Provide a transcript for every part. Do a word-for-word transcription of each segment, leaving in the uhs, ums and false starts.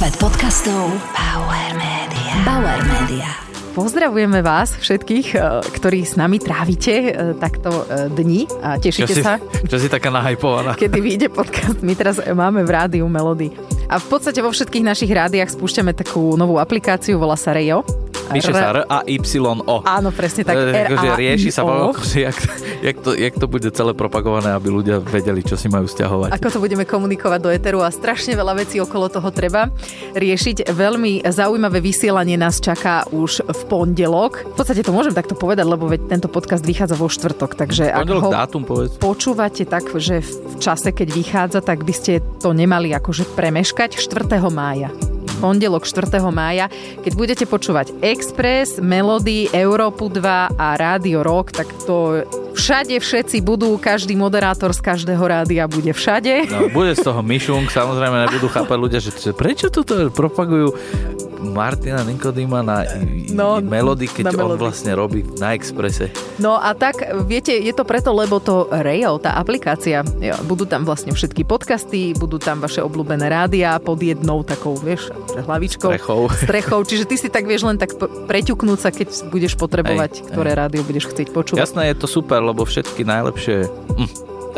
Svet podcastov Bauer Media. Bauer Media. Pozdravujeme vás všetkých, ktorí s nami trávite takto dni a tešíte čo si, sa. Čo si taká nahajpovaná? Kedy vyjde podcast. My teraz máme v rádiu Melody. A v podstate vo všetkých našich rádiách spúšťame takú novú aplikáciu, volá sa Rejo. Píše sa R A Y O. Áno, presne tak. R A Y O. Rieši sa, O. jak, jak, to, jak to bude celé propagované, aby ľudia vedeli, čo si majú sťahovať. Ako to budeme komunikovať do eteru a strašne veľa vecí okolo toho treba riešiť. Veľmi zaujímavé vysielanie nás čaká už v pondelok. V podstate to môžem takto povedať, lebo veď tento podcast vychádza vo štvrtok, takže ak pondelok ho dátum povedz. Počúvate tak, že v čase, keď vychádza, tak by ste to nemali akože premeškať štvrtého mája. Pondelok štvrtého mája. Keď budete počúvať Express, Melody, Európu dva a Rádio Rock, tak to všade všetci budú, každý moderátor z každého rádia bude všade. No, bude z toho myšung, samozrejme nebudú chápať ľudia, že prečo toto propagujú Martina Nikodýma na no, Melody, keď na on Melody. vlastne robí na Expresse. No a tak, viete, je to preto, lebo to Rejo, tá aplikácia, jo, budú tam vlastne všetky podcasty, budú tam vaše obľúbené rádia pod jednou takou, vieš, hlavičkou. Strechou. Strechou. Čiže ty si tak vieš len tak preťuknúť sa, keď budeš potrebovať, ej, ktoré ej. rádio budeš chcieť počúvať. Jasné, je to super, lebo všetky najlepšie... Hm.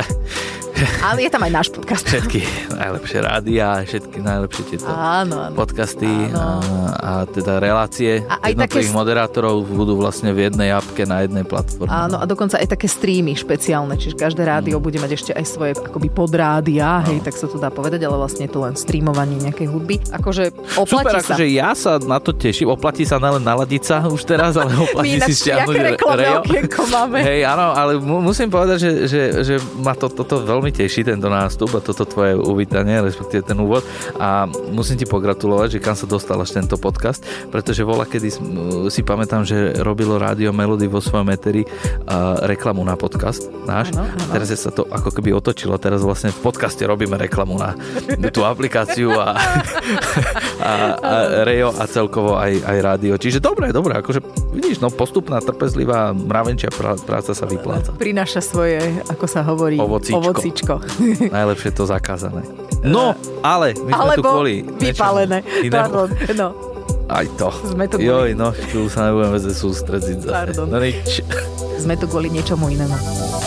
Ale je tam aj náš podcast. Všetky najlepšie rádia, všetky najlepšie tieto áno, áno. podcasty áno. A, a teda relácie a aj jednotlivých také... moderátorov budú vlastne v jednej appke na jednej platforme. Áno, a dokonca aj také streamy špeciálne, čiže každé rádio mm. bude mať ešte aj svoje akoby podrádia, no. Hej, tak sa to dá povedať, ale vlastne je to len streamovanie nejakej hudby. Akože oplatí Super, sa. akože ja sa na to teším, oplatí sa nelen naladiť sa už teraz, ale oplatí si stiahnuť Rejo. Máme. Hej, áno, ale mu, musím povedať, že, že, že ma to, toto veľmi teší, tento nástup a toto tvoje uvítanie, respektíve ten úvod. A musím ti pogratulovať, že kam sa dostal až tento podcast, pretože voľa, kedy si pamätám, že robilo Rádio Melody vo svojom eteri uh, reklamu na podcast náš. Ano, ano. Teraz sa to ako keby otočilo. Teraz vlastne v podcaste robíme reklamu na tú aplikáciu a, a, a Rejo a celkovo aj, aj rádio. Čiže dobre, dobre, akože vidíš, no postupná, trpezlivá, mravenčia práca sa vypláca. Prináša svoje, ako sa hovorí, ovocíčko. ovocíčko. Najlepšie to zakázané. No, ale my sme Alebo tu kvôli vypálené. Pardon, no. Aj to. Sme tu Joj, kvôli... no, tu sa nebudeme zase sústrediť zase. Pardon. No nič. Sme tu kvôli niečomu inému.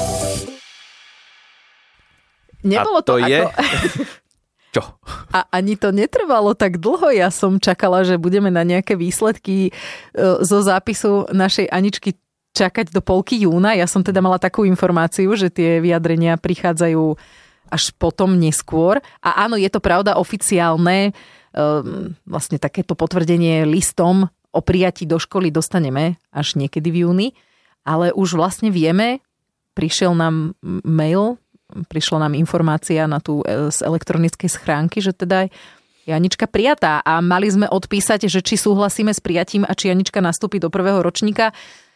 Nebolo a to, to je... ako... Čo? A ani to netrvalo tak dlho. Ja som čakala, že budeme na nejaké výsledky zo zápisu našej Aničky čakať do polky júna. Ja som teda mala takú informáciu, že tie vyjadrenia prichádzajú až potom neskôr. A áno, je to pravda, oficiálne vlastne takéto potvrdenie listom o prijatí do školy dostaneme až niekedy v júni. Ale už vlastne vieme, prišiel nám mail, prišla nám informácia na tú z elektronickej schránky, že teda je Anička prijatá a mali sme odpísať, že či súhlasíme s prijatím a či Anička nastúpi do prvého ročníka.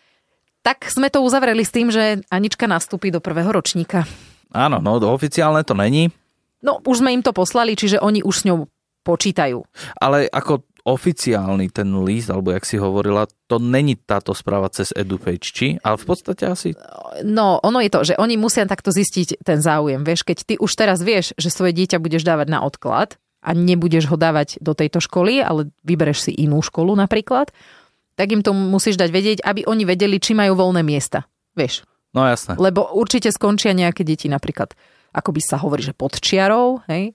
Tak sme to uzavreli s tým, že Anička nastúpi do prvého ročníka. Áno, no oficiálne to není. No už sme im to poslali, čiže oni už s ňou počítajú. Ale ako oficiálny ten list, alebo jak si hovorila, to není táto správa cez EduPage, či? Ale v podstate asi... No, ono je to, že oni musia takto zistiť ten záujem. Vieš, keď ty už teraz vieš, že svoje dieťa budeš dávať na odklad a nebudeš ho dávať do tejto školy, ale vybereš si inú školu napríklad, tak im to musíš dať vedieť, aby oni vedeli, či majú voľné miesta. Vieš? No jasné. Lebo určite skončia nejaké deti napríklad, ako by sa hovorí, že pod čiarou, hej?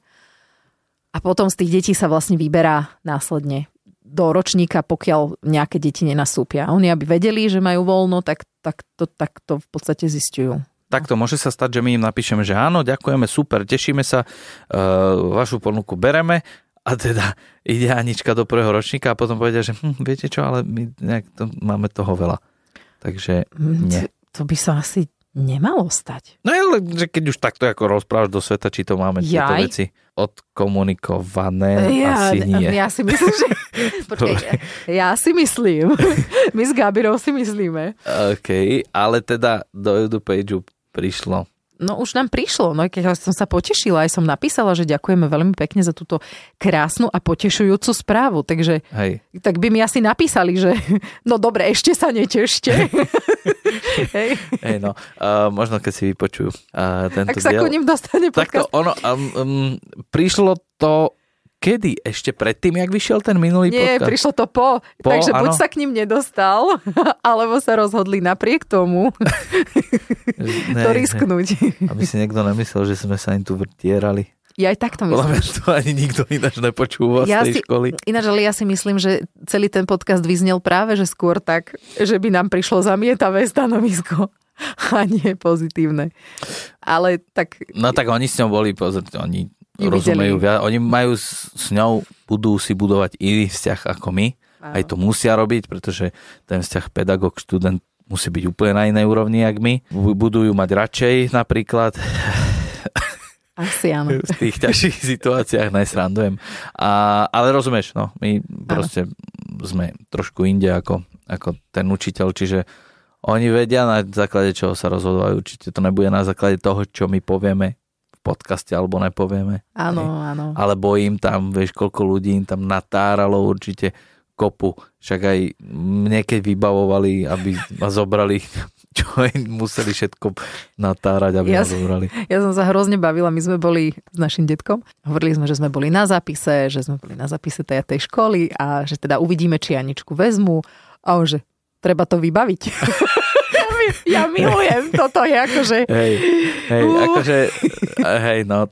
A potom z tých detí sa vlastne vyberá následne do ročníka, pokiaľ nejaké deti nenastúpia. A oni, aby vedeli, že majú voľno, tak, tak, to, tak to v podstate zistujú. Takto môže sa stať, že my im napíšeme, že áno, ďakujeme, super, tešíme sa, uh, vašu ponuku bereme a teda ide Anička do prvého ročníka a potom povedia, že hm, viete čo, ale my nejak to, máme toho veľa. Takže nie. To, to by sa asi nemalo stať. No ale že keď už takto ako rozprávaš do sveta, či to máme tieto Jaj. veci odkomunikované, ja, asi nie. Ja si myslím, že... Počkej, ja si myslím. My s Gabirou si myslíme. OK, ale teda do EduPageu prišlo. No už nám prišlo, no keď som sa potešila, aj som napísala, že ďakujeme veľmi pekne za túto krásnu a potešujúcu správu, takže Hej. tak by mi asi napísali, že no dobre, ešte sa netešte. Hej. Hej, no, uh, možno keď si vypočujú uh, tento diel. Ak sa ku ním dostane podcast. Takto ono, um, um, prišlo to kedy? Ešte predtým, jak vyšiel ten minulý Nie, podcast? prišlo to po. po Takže áno? buď sa k ním nedostal, alebo sa rozhodli napriek tomu ne, to risknúť. Ne. Aby si niekto nemyslel, že sme sa im tu vrtierali. Ja aj takto myslím. Lebo to ani nikto ináč nepočúva ja z tej si, školy. Ináč, ale ja si myslím, že celý ten podcast vyznel práve, že skôr tak, že by nám prišlo zamietavé stanovisko a nie pozitívne. Ale tak... No tak oni s ňou boli, pozrite, oni Nevideli. rozumejú viac. Oni majú s, s ňou, budú si budovať iný vzťah ako my. Áno. Aj to musia robiť, pretože ten vzťah pedagóg-študent musí byť úplne na inej úrovni, jak my. Budú ju mať radšej napríklad. Asi áno. V tých ťažších situáciách nesrandujem. A, ale rozumieš, no, my proste áno. sme trošku inde ako, ako ten učiteľ, čiže oni vedia, na základe čoho sa rozhodujú. Určite to nebude na základe toho, čo my povieme v podcaste alebo nepovieme. Áno, áno. Alebo im tam, vieš, koľko ľudí im tam natáralo určite kopu. Však aj mne keď vybavovali, aby ma zobrali, čo im museli všetko natárať, aby ja ma zobrali. Ja som sa hrozne bavila, my sme boli s našim detkom, hovorili sme, že sme boli na zápise, že sme boli na zápise tej, tej školy a že teda uvidíme, či Aničku vezmu a on, že treba to vybaviť. Ja milujem, toto je akože... Hej, hej, uh. akože, hej, no,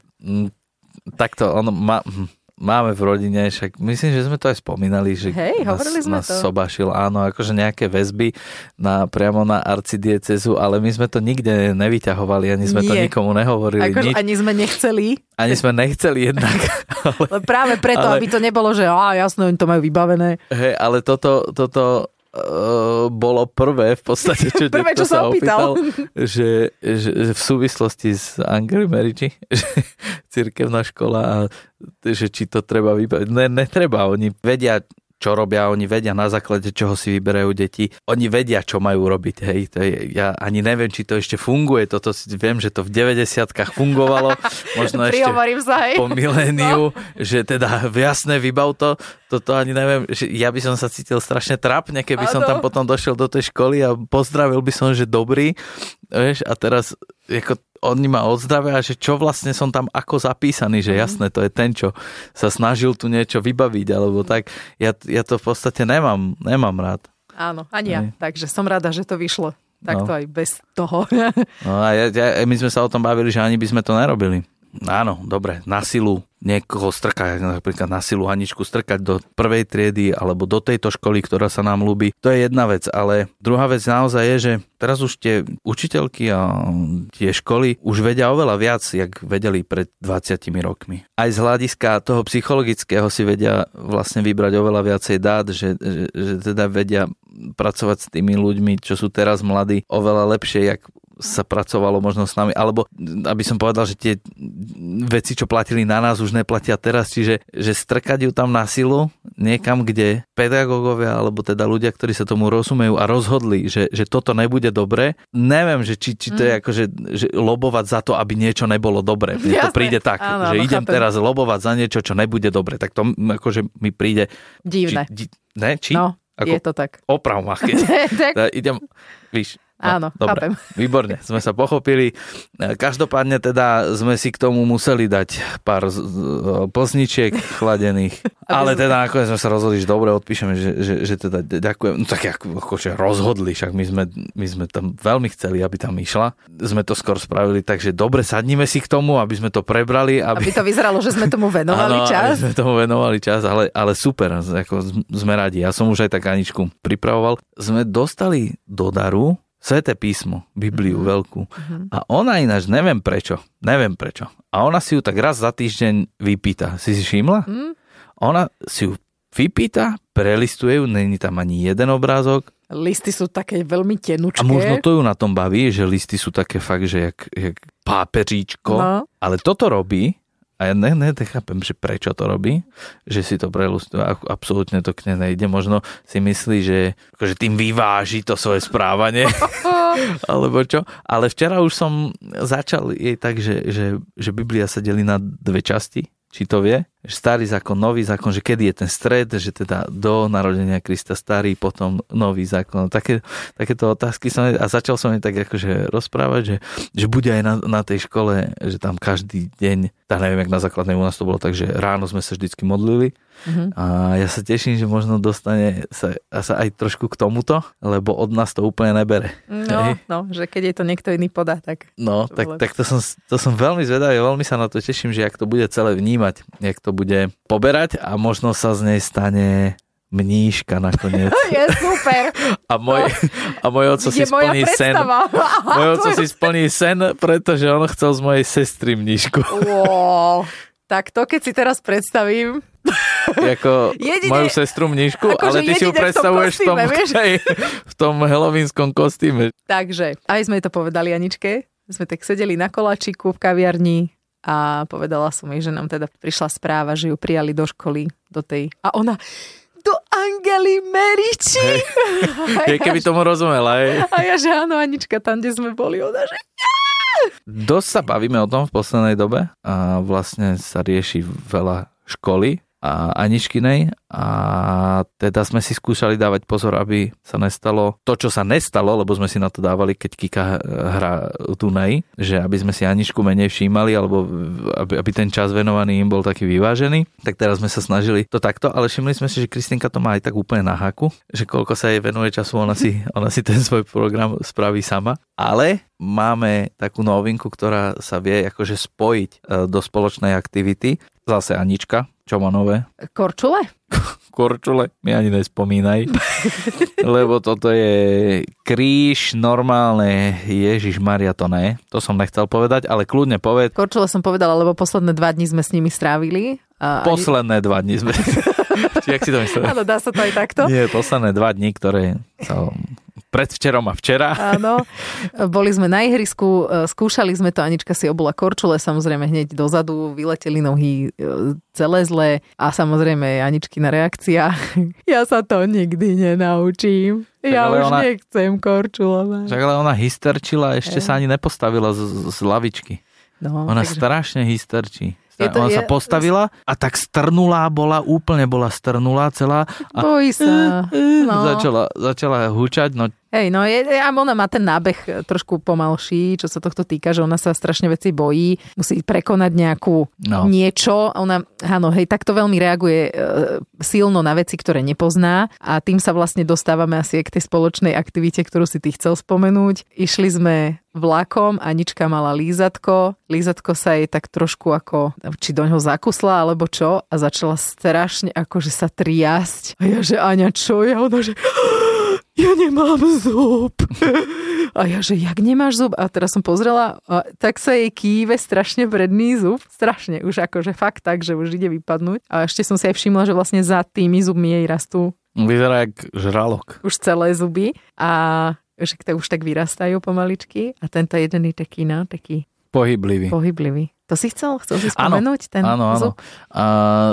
takto, ono má... Máme v rodine, však myslím, že sme to aj spomínali, že hej, hovorili nás, sme nás to. sobašil, áno, akože nejaké väzby na, priamo na arcidiecezu, ale my sme to nikde nevyťahovali, ani sme Nie. to nikomu nehovorili. Akože ani sme nechceli. Ani sme nechceli jednak. Ale, práve preto, ale, aby to nebolo, že á, jasno, oni to majú vybavené. Hej, ale toto, toto uh, bolo prvé v podstate, čo prvé, čo sa opýtal, že, že v súvislosti s Angry Marriage, že cirkevná škola a že či to treba vybaviť. Ne, netreba, oni vedia, čo robia, oni vedia na základe čoho si vyberajú deti. Oni vedia, čo majú robiť. Hej, to je, ja ani neviem, či to ešte funguje. Toto si viem, že to v deväťdesiatkach fungovalo. Možno ešte sa, po miléniu, no. Že teda jasné, vybav to. Toto ani neviem. Že ja by som sa cítil strašne trápne, keby ano. som tam potom došiel do tej školy a pozdravil by som, že dobrý. Vieš, a teraz ako oni ma odzdravia, že čo vlastne som tam ako zapísaný, že jasné, to je ten, čo sa snažil tu niečo vybaviť, alebo tak. Ja, ja to v podstate nemám, nemám rád. Áno, ani ja. Takže som rada, že to vyšlo. Takto no. aj bez toho. No a ja, ja, my sme sa o tom bavili, že ani by sme to nerobili. Áno, dobre, na silu niekoho strkať, napríklad na silu Aničku strkať do prvej triedy alebo do tejto školy, ktorá sa nám ľúbi. To je jedna vec, ale druhá vec naozaj je, že teraz už tie učiteľky a tie školy už vedia oveľa viac, jak vedeli pred dvadsiatimi rokmi. Aj z hľadiska toho psychologického si vedia vlastne vybrať oveľa viacej dát, že, že, že teda vedia pracovať s tými ľuďmi, čo sú teraz mladí, oveľa lepšie, jak sa pracovalo možno s nami, alebo aby som povedal, že tie veci, čo platili na nás, už neplatia teraz, čiže že strkať ju tam na silu niekam, kde pedagógovia, alebo teda ľudia, ktorí sa tomu rozumejú a rozhodli, že, že toto nebude dobre, neviem, že či, či to je mm. akože že lobovať za to, aby niečo nebolo dobre. Mne to príde tak, áno, že no, idem chápem. Teraz lobovať za niečo, čo nebude dobre, tak to akože mi príde divné. Či, di, ne? Či? No, ako, je to tak. Oprav ma, keď teda idem, víš, no, áno, dobre, chápem. Výborne, sme sa pochopili. Každopádne teda sme si k tomu museli dať pár plzničiek chladených. Ale teda nakoniec sme sa rozhodli, že dobre, odpíšeme, že, že, že teda ďakujem. No tak ako, akože rozhodli, však my sme, my sme tam veľmi chceli, aby tam išla. Sme to skoro spravili, takže dobre, sadnime si k tomu, aby sme to prebrali. Aby, aby to vyzeralo, že sme tomu venovali áno, čas. Aby sme tomu venovali čas, ale, ale super, ako sme radi. Ja som už aj tak Aničku pripravoval. Sme dostali do daru Sväté písmo, Bibliu mm-hmm. veľkú. Mm-hmm. A ona ináč, neviem prečo, neviem prečo. A ona si ju tak raz za týždeň vypýta. Si si všimla? Mm. Ona si ju vypýta, prelistuje ju, není tam ani jeden obrázok. Listy sú také veľmi tenučké. A možno to ju na tom baví, že listy sú také fakt, že jak, jak pápeříčko. No. Ale toto robí, a ja ne, ne, nechápem, že prečo to robí, že si to prelustuje, absolútne to k nej nejde. Možno si myslí, že akože tým vyváži to svoje správanie, alebo čo. Ale včera už som začal jej tak, že, že, že Biblia sa delí na dve časti, či to vie, že starý zákon, nový zákon, že kedy je ten stred, že teda do narodenia Krista starý, potom nový zákon. Také, takéto otázky som a začal som jej tak akože rozprávať, že, že bude aj na, na tej škole, že tam každý deň, tak neviem, jak na základnej u nás to bolo, takže ráno sme sa vždycky modlili. Uh-huh. A ja sa teším, že možno dostane sa, sa aj trošku k tomuto, lebo od nás to úplne nebere. No, no, že keď je to niekto iný podá, tak... No, tak, tak to, som, to som veľmi zvedavý, veľmi sa na to teším, že jak to bude celé vnímať, jak to bude poberať a možno sa z nej stane mníška nakoniec. Je super. A môj, a môj oco si splní sen. Môj oco si splní sen, pretože on chcel z mojej sestry mníšku. Wow. Tak to, keď si teraz predstavím... Ako jedine, moju sestru mníšku, ako ale ty si ju predstavuješ v tom, kostýme, v tom halloweenskom kostýme. Takže, aj sme to povedali Aničke. Sme tak sedeli na koláčiku v kaviarni a povedala som jej, že nám teda prišla správa, že ju prijali do školy, do tej... A ona... do Angely Meriči. Hej, keby tomu rozumela. Hej. A ja, že áno, Anička, tam, kde sme boli, ona, že dosť sa bavíme o tom v poslednej dobe a vlastne sa rieši veľa školy a Aničkinej a teda sme si skúšali dávať pozor, aby sa nestalo to, čo sa nestalo, lebo sme si na to dávali, keď Kika hrá Dunaj, že aby sme si Aničku menej všímali, alebo aby, aby ten čas venovaný im bol taký vyvážený. Tak teraz sme sa snažili to takto, ale všimli sme si, že Kristinka to má aj tak úplne na háku, že koľko sa jej venuje času, ona si, ona si ten svoj program spraví sama. Ale máme takú novinku, ktorá sa vie akože spojiť do spoločnej aktivity. Zase Anička, čo má nové? Korčule? Korčule, mi ani nespomínaj. Lebo toto je kríž normálne, Ježišmaria, to ne. To som nechcel povedať, ale kľudne poved. Korčule som povedala, lebo posledné dva dni sme s nimi strávili. A posledné ani... dva dni sme. Či jak si to myslíš? Áno, dá sa to aj takto? Nie, posledné dva dni, ktoré sa... predvčerom a včera. Áno, boli sme na ihrisku, skúšali sme to, Anička si obula korčule, samozrejme hneď dozadu, vyleteli nohy celé zlé a samozrejme Aničkina reakcia. Ja sa to nikdy nenaučím. Ja už ona, nechcem korčulovať. Však ale ona hysterčila, ešte e? sa ani nepostavila z, z lavičky. No, ona takže... strašne hysterčí. Je to, ona je... sa postavila a tak strnulá bola, úplne bola strnulá celá. A bojí sa. No. Začala, začala hučať, no. Hej, no je, a ona má ten nábeh trošku pomalší, čo sa tohto týka, že ona sa strašne veci bojí, musí prekonať nejakú no. niečo. Ona, áno, hej, takto veľmi reaguje e, silno na veci, ktoré nepozná a tým sa vlastne dostávame asi aj k tej spoločnej aktivite, ktorú si ty chcel spomenúť. Išli sme vlakom, Anička mala lízatko, lízatko sa jej tak trošku ako, či do ňoho zakusla, alebo čo, a začala strašne akože sa triasť. A ja, že Aňa, čo je? Ona, že ja nemám zub. A ja, že jak nemáš zub? A teraz som pozrela, a tak sa jej kýve strašne predný zub. Strašne, už akože fakt tak, že už ide vypadnúť. A ešte som si aj všimla, že vlastne za tými zubmi jej rastú. Vyzerá jak žralok. Už celé zuby. A že to už tak vyrastajú pomaličky. A tento jeden je taký, no, taký... Pohyblivý. Pohyblivý. To si chcel? Chcel si spomenúť áno, ten áno, áno. zub? A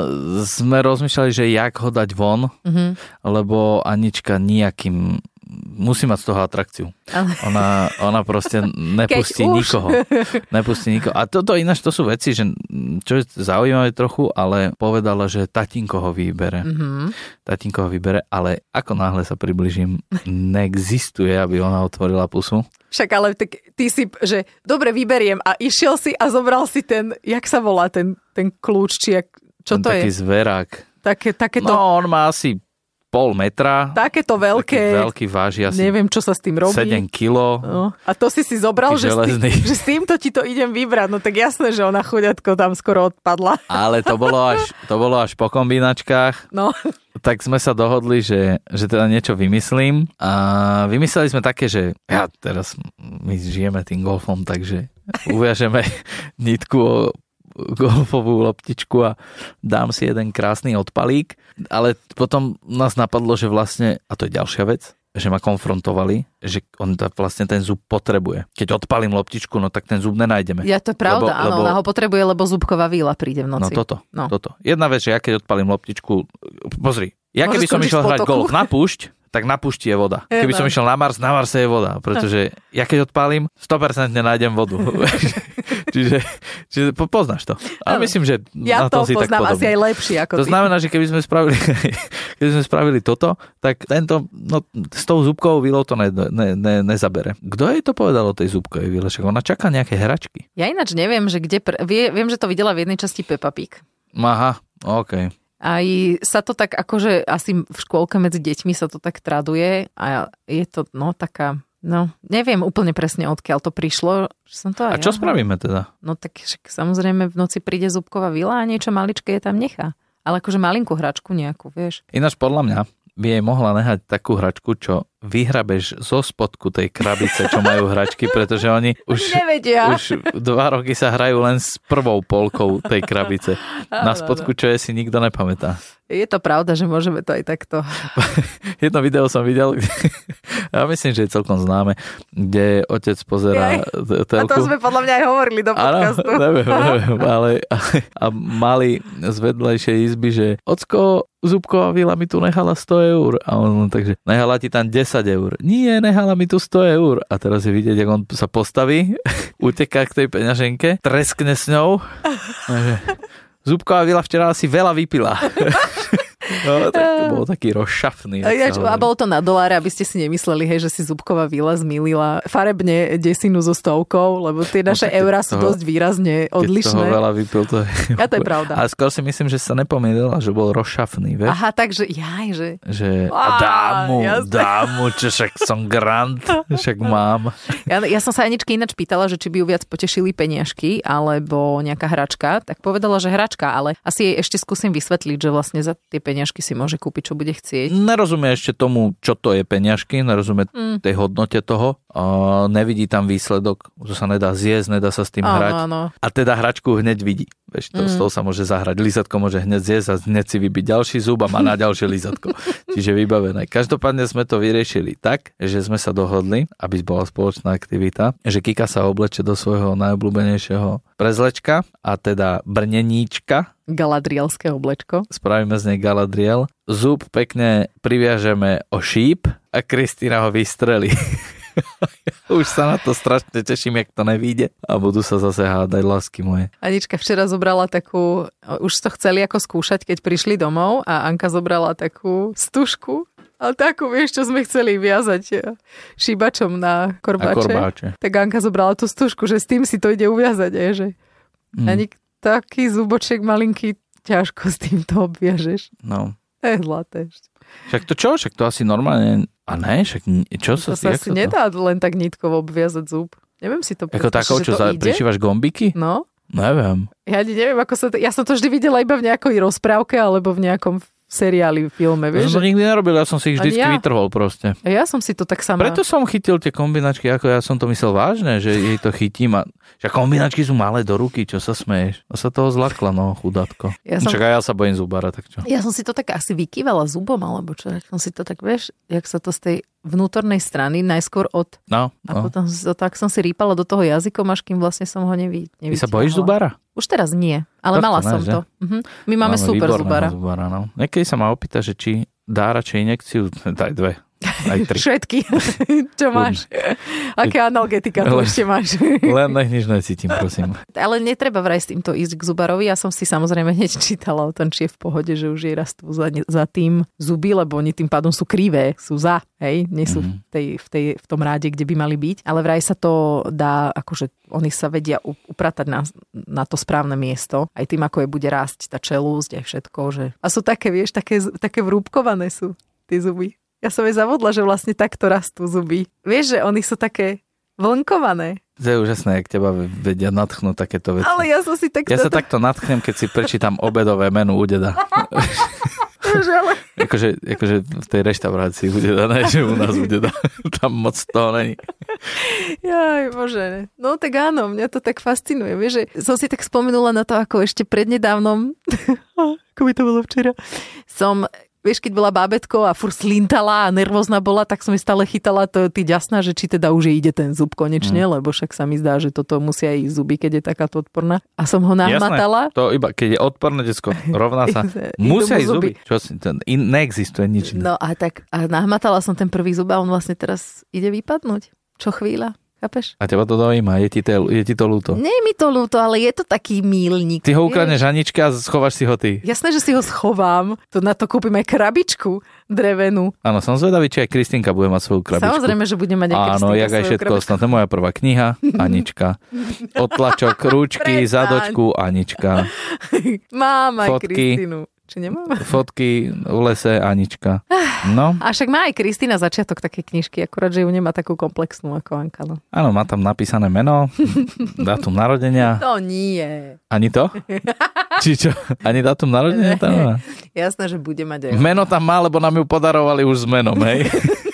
sme rozmýšľali, že jak ho dať von, uh-huh. lebo Anička nejakým musí mať z toho atrakciu. Ale... Ona, ona proste nepustí nikoho. Nepustí nikoho. A toto ináč, to sú veci, že čo je zaujímavé trochu, ale povedala, že tatínko ho vybere. Uh-huh. Tatínko ho vybere, ale ako náhle sa približím, neexistuje, aby ona otvorila pusu. Však ale tak ty si, že dobre, vyberiem a išiel si a zobral si ten, jak sa volá ten, ten kľúč, či jak, čo ten to taký je? Zverák. Také, také to... No, on má asi pol metra. Takéto veľké. Taký veľký, váži asi neviem, čo sa s tým robí. sedem kilogramov. No. A to si si zobral, že s, tým, že s týmto ti to idem vybrať. No tak jasné, že ona chuďatko tam skoro odpadla. Ale to bolo až, to bolo až po kombinačkách. No. Tak sme sa dohodli, že, že teda niečo vymyslím. A vymysleli sme také, že ja teraz my žijeme tým golfom, takže uviažeme nitku o golfovú loptičku a dám si jeden krásny odpalík. Ale potom nás napadlo, že vlastne, a to je ďalšia vec, že ma konfrontovali, že on vlastne ten zub potrebuje. Keď odpalím loptičku, no tak ten zub nenájdeme. Ja to je pravda, lebo, áno, lebo... ona ho potrebuje, lebo zubková víla príde v noci. No toto, no. toto. Jedna vec, že ja keď odpalím loptičku, pozri, ja keby som išiel hrať golf na púšť, tak na púšti je voda. Keby som išiel na Mars, na Marse je voda, pretože ja keď odpálim, sto percent nájdem vodu. čiže, čiže poznáš to. Ale myslím, že ja na tom si tak podobne. Ja to poznám asi aj lepšie ako To ty. znamená, že keby sme spravili, keby sme spravili toto, tak tento, no, s tou zúbkovou vilou to ne, ne, ne, nezabere. Kto jej to povedal o tej zúbkovej vile? Však ona čaká nejaké hračky. Ja ináč neviem, že kde... Pr- vie, viem, že to videla v jednej časti Peppa Pig. Aha, okej. Okay. Aj sa to tak akože asi v škôlke medzi deťmi sa to tak traduje a je to no taká, no neviem úplne presne odkiaľ to prišlo. Že som to a čo ja, spravíme teda? No tak však samozrejme v noci príde zúbková vila a niečo maličké je tam nechá. Ale akože malinkú hračku nejakú, vieš. Ináč podľa mňa by jej mohla nehať takú hračku, čo vyhrabeš zo spodku tej krabice, čo majú hračky, pretože oni už, už dva roky sa hrajú len s prvou polkou tej krabice. Na spodku, čo je si nikto nepamätá. Je to pravda, že môžeme to aj takto. Jedno video som videl, ja myslím, že je celkom známe, kde otec pozerá telku. A to sme podľa mňa aj hovorili do podcastu. Áno, neviem, neviem, ale a mali z vedlejšej izby, že ocko, zúbková vila mi tu nechala sto eur. A on takže nechala ti tam desať eur. Nie, nechala mi tu sto eur. A teraz je vidieť, jak on sa postaví, uteká k tej peňaženke, treskne s ňou. Zúbková vila včera asi veľa vypila. No, tak to bolo taký rozšafný. Ja, a bolo to na doláre, aby ste si nemysleli, hej, že si zúbková vila zmýlila farebne desinu so stovkou, lebo tie naše no, eurá sú toho, dosť výrazne odlišné. Keď toho veľa vypil, to je... A to je pravda. Ale skôr si myslím, že sa nepomýlila, že bol rozšafný, vieš? Aha, takže jaj, že... Že a dámu, dámu, čo však som grant, však mám. Ja, ja som sa Aničky ináč pýtala, že či by ju viac potešili peniažky, alebo nejaká hračka, tak povedala, že hračka, ale asi jej ešte skúsim vysvetliť, že vlastne za tie peniažky si môže kúpiť, čo bude chcieť. Nerozumie ešte tomu, čo to je peňažky, nerozumie mm. tej hodnote toho. Uh, nevidí tam výsledok, že sa nedá zjesť, nedá sa s tým áno, hrať. Áno. A teda hračku hneď vidí. Vieš, to, mm. z toho sa môže zahrať. Lízatko môže hneď zjesť a hneď si vybiť ďalší zub a má na ďalšie lízatko. Čiže vybavené. Každopádne sme to vyriešili tak, že sme sa dohodli, aby bola spoločná aktivita, že Kika sa obleče do svojho najobľúbenejšieho prezlečka a teda brneníčka. Galadrielské oblečko. Spravíme z nej Galadriel. Zub pekne priviažeme o šíp a Kristína ho vystrelí. Už sa na to strašne teším, jak to nevíde. A budú sa zase hádať, lásky moje. Anička včera zobrala takú, už to chceli ako skúšať, keď prišli domov a Anka zobrala takú stužku. Ale takú, vieš, čo sme chceli viazať šíbačom na korbáče. Na korbáče. Tak Anka zobrala tú stužku, že s tým si to ide uviazať, je, že mm. Anik, taký zuboček malinký, ťažko s tým to obviažeš. No. Je zlaté. Však to čo? Však to asi normálne... A ne? Však čo to sa... sa asi nedá to? Len tak nitkovo obviazať zub. Neviem si to predstaviť. Ako takou, čo za, pričívaš gombiky? No. Neviem. Ja neviem, ako sa to... Ja som to vždy videla iba v nejakej rozprávke alebo v nejakom seriáli, v filme, vieš? Ja som to nikdy nerobil, ja som si ich vždycky ja. vytrhol proste. Ja som si to tak sama... Preto som chytil tie kombinačky, ako ja som to myslel vážne, že jej to chytím a... Že kombinačky sú malé do ruky, čo sa smeješ? A sa toho zlakla, no, chudátko. Ja som... Čak aj ja sa bojím zubára, tak čo? Ja som si to tak asi vykývala zubom, alebo čo? Som si to tak, vieš, jak sa to z tej vnútornej strany, najskôr od... No, no. A potom to, tak som si rýpala do toho jazykom, až kým vlastne som ho nevy, nevytiahla. Ty sa bojíš zubára? Už teraz nie, ale to mala to som ne, to. Uh-huh. My máme, máme super zubára. zubára no. Niekedy sa ma opýta, že či dá radšej injekciu, daj dve. Aj tri. Všetky. Čo máš? Aké analgetika tu ešte máš? Len nech nič necítim, prosím. Ale netreba vraj s týmto ísť k zubarovi. Ja som si samozrejme hneď čítala o tom, či je v pohode, že už jej rastú za, za tým zuby, lebo oni tým pádom sú krivé, sú za, hej? Nie sú mm-hmm. v, tej, v, tej, v tom ráde, kde by mali byť. Ale vraj sa to dá, akože oni sa vedia upratať na, na to správne miesto. Aj tým, ako je bude rásť tá čelúsť, aj všetko. Že... A sú také, vieš, také, také vrúbkované sú tie zuby. Ja som jej zavodla, že vlastne takto rastú zuby. Vieš, že oni sú také vlnkované. To je úžasné, jak teba vedia nadchnúť takéto veci. Ale ja som si takto... Ja sa takto nadchnem, keď si prečítam obedové menu u deda. Ale... akože, akože v tej reštaurácii u deda, ne, že u nás u deda. Tam moc toho není. Jaj, bože. No tak áno, mňa to tak fascinuje. Vieš, že som si tak spomenula na to, ako ešte prednedávnom, ako by to bolo včera, som... vieš, keď bola bábätko a furt slintala a nervózna bola, tak som mi stále chytala to ty ďasná, že či teda už ide ten zub konečne, mm. lebo však sa mi zdá, že toto musia ísť zuby, keď je takáto odporná. A som ho nahmatala. Jasné, to iba, keď je odporné decko, rovná sa, musia ísť zuby. Čo si, to, in, neexistuje nič iné. No a tak, a nahmatala som ten prvý zub a on vlastne teraz ide vypadnúť. Čo chvíľa. Chápeš? A teba to dojíma, je ti, te, je ti to ľúto? Nie je mi to ľúto, ale je to taký míľnik. Ty ho ukradneš Anička a schováš si ho ty. Jasné, že si ho schovám. To na to kúpim aj krabičku drevenú. Áno, som zvedavý, či aj Kristinka bude mať svoju krabičku. Samozrejme, že bude mať aj Kristinka. Áno, jak aj všetko. To je moja prvá kniha, Anička. Otlačok, rúčky, zadočku, Anička. Mám aj fotky. Kristinu. Či nemám? Fotky v lese, Anička. No. A však má aj Kristina začiatok také knižky, akurát, že ju nemá takú komplexnú ako Anka. No. Áno, má tam napísané meno, dátum narodenia. To nie. Ani to? Či čo? Ani dátum narodenia tam má? Jasné, že bude mať aj. Meno tam má, lebo nám ju podarovali už s menom, hej?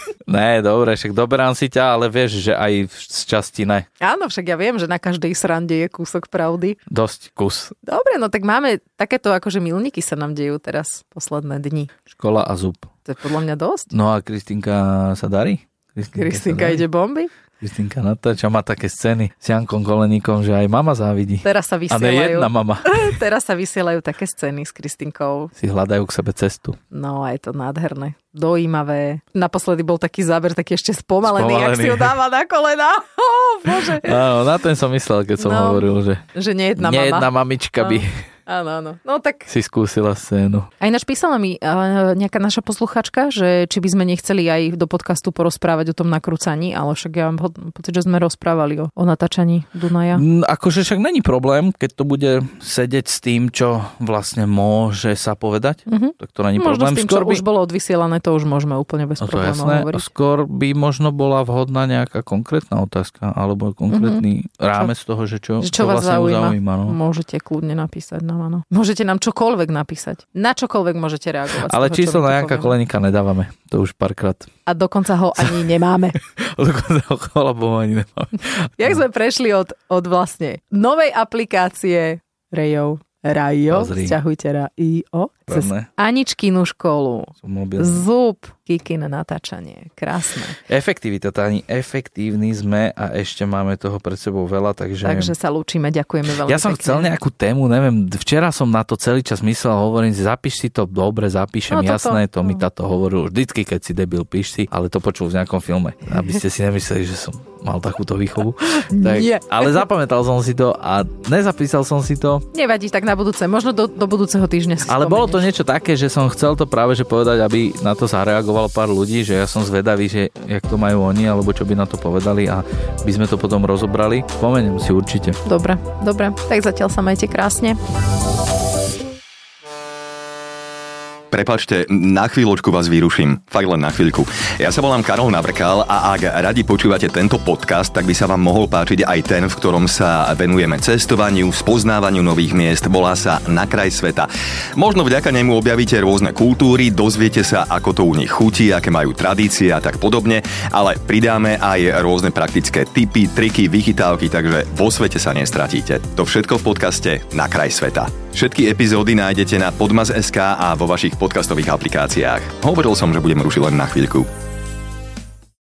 Ne, dobre, však doberám si ťa, ale vieš, že aj z časti ne. Áno, však ja viem, že na každej srande je kúsok pravdy. Dosť kus. Dobre, no tak máme takéto akože milníky sa nám dejú teraz posledné dni. Škola a zub. To je podľa mňa dosť. No a Kristinka sa darí? Kristinka ide bomby? Kristinka natáča, má také scény s Jankom Koleníkom, že aj mama závidí. Teraz sa vysielajú. A ne jedna mama. Teraz sa vysielajú také scény s Kristinkou. Si hľadajú k sebe cestu. No a je to nádherné. Dojímavé. Naposledy bol taký záber, taký ešte spomalený, spomalený. Jak si ho dáva na kolena. Oh, bože. Áno, na ten som myslel, keď som no, hovoril, že, že nie jedna, nie mama. jedna mamička no. by... Áno, áno. No tak... Si skúsila scénu. A ináč písala mi uh, nejaká naša posluchačka, že či by sme nechceli aj do podcastu porozprávať o tom nakrúcaní, ale však ja mám pocit, že sme rozprávali o, o natáčaní Dunaja. Mm, akože však není problém, keď to bude sedieť s tým, čo vlastne môže sa povedať. Uh-huh. Tak to není možno problém. S tým, skôr čo by... už bolo odvysielané, to už môžeme úplne bez no problémov hovoriť. Skôr by možno bola vhodná nejaká konkrétna otázka, alebo konkrétny uh-huh. rámec čo? toho, že čo, že čo, čo vás vlastne zaujíma. zaujíma no. Môžete kľudne napísať. No. Áno. Môžete nám čokoľvek napísať. Na čokoľvek môžete reagovať. Ale toho, číslo na Janka Koleníka nedávame. To už párkrát. A dokonca ho ani nemáme. dokonca ho chlapom ani nemáme. Jak sme prešli od, od vlastne novej aplikácie Rejov, Rajo, sťahujte Rajo, cez Aničkinu školu, zub, Kikin natáčanie. Krásne. Efektivita, Táni, efektívni sme a ešte máme toho pred sebou veľa, takže... Takže sa lúčime, ďakujeme veľmi Ja som pekne. chcel nejakú tému, neviem, včera som na to celý čas myslel, hovorím si, zapíš si to, dobre, zapíšem, no, jasné, to, to mi táto hovoril vždycky, keď si debil, píš si, ale to počul v nejakom filme, aby ste si nemysleli, že som mal takúto výchovu. Tak, Nie. Ale zapamätal som si to a nezapísal som si to. Nevadí, tak na budúce, možno do, do budúceho týždňa si Ale spomenieš. Bolo to niečo také, že som chcel to práve že povedať, aby na to zareagovalo pár ľudí, že ja som zvedavý, že jak to majú oni, alebo čo by na to povedali a by sme to potom rozobrali. Spomeniem si určite. Dobre, dobre. Tak zatiaľ sa majte krásne. Prepáčte, na chvíľočku vás vyruším. Fakt len na chvíľku. Ja sa volám Karol Navrkal a ak radi počúvate tento podcast, tak by sa vám mohol páčiť aj ten, v ktorom sa venujeme cestovaniu, spoznávaniu nových miest. Volá sa Na kraj sveta. Možno vďaka nemu objavíte rôzne kultúry, dozviete sa, ako to u nich chutí, aké majú tradície a tak podobne, ale pridáme aj rôzne praktické tipy, triky, vychytávky, takže vo svete sa nestratíte. To všetko v podcaste Na kraj sveta. Všetky epizódy nájdete na podmas bodka es ká a vo vašich podcastových aplikáciách. Hovoril som, že budem rušiť len na chvíľku.